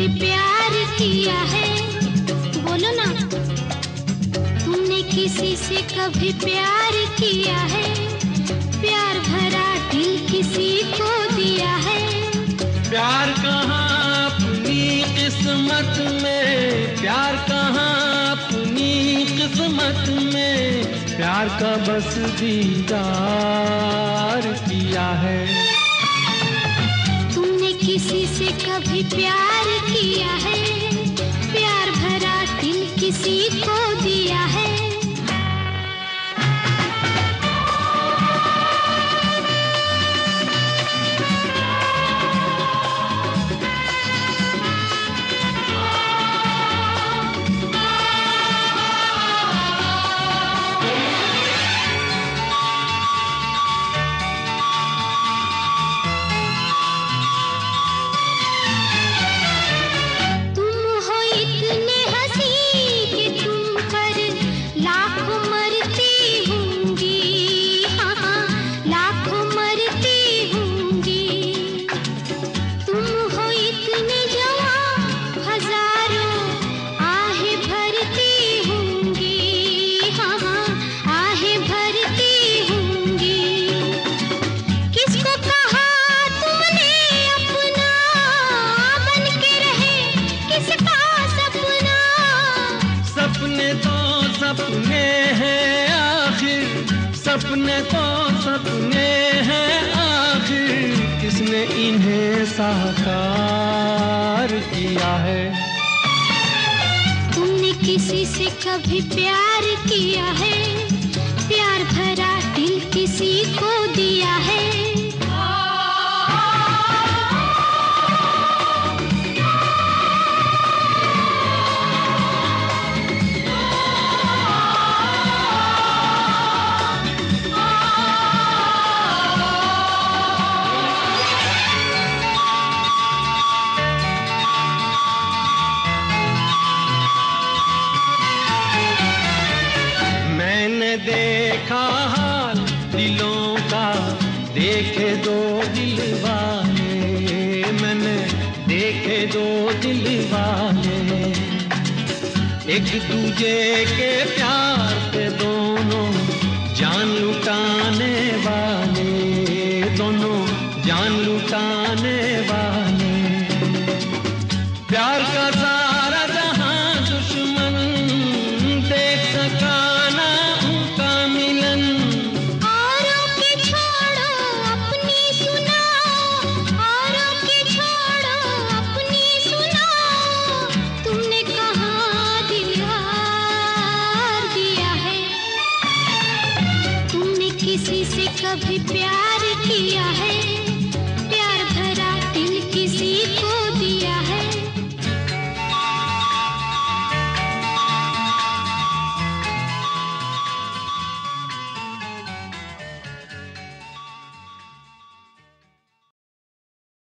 कभी प्यार किया है? बोलो ना, तुमने किसी से कभी प्यार किया है? प्यार भरा दिल किसी को दिया है? प्यार कहाँ अपनी किस्मत में, प्यार कहाँ अपनी किस्मत में, प्यार का बस दीदार किया है। तुमने किसी से कभी प्यार किया है? प्यार भरा दिल किसी को दिया है? सपने हैं आखिर, सपने तो सपने हैं आखिर, किसने इन्हें साकार किया है? तुमने किसी से कभी प्यार किया है? प्यार भरा दिल किसी को दिया है? देखा हाल दिलों का, देखे दो दिल वाले, मैंने देखे दो दिल वाले, एक दूजे के प्यार पे दोनों जान लुटाने वाले, दोनों जान लुटाने वाले। प्यार का सारा जहां दुश्मन देख सका ना उनका मिलन। औरों के छोड़ो अपनी सुनाओ, औरों के छोड़ो अपनी सुनाओ, तुमने कहाँ दिल हार दिया है? तुमने किसी से कभी प्यार किया है? प्यार भरा दिल किसी को